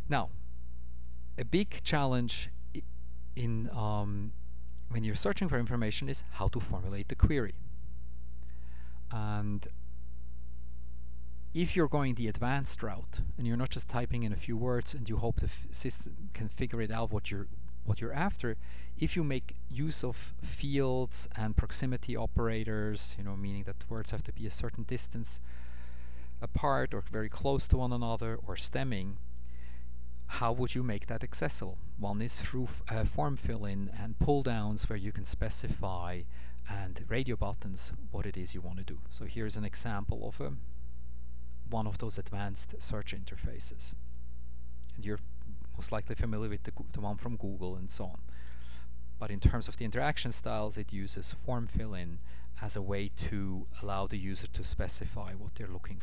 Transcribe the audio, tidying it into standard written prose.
Now, a big challenge in when you're searching for information is how to formulate the query. And if you're going the advanced route and you're not just typing in a few words and you hope the system can figure it out what you're after, if you make use of fields and proximity operators, meaning that words have to be a certain distance apart or very close to one another, or stemming, how would you make that accessible? One is through form fill-in and pull-downs where you can specify, and radio buttons, what it is you want to do. So here's an example of one of those advanced search interfaces. And you're most likely familiar with the one from Google and so on. But in terms of the interaction styles, it uses form fill-in as a way to allow the user to specify what they're looking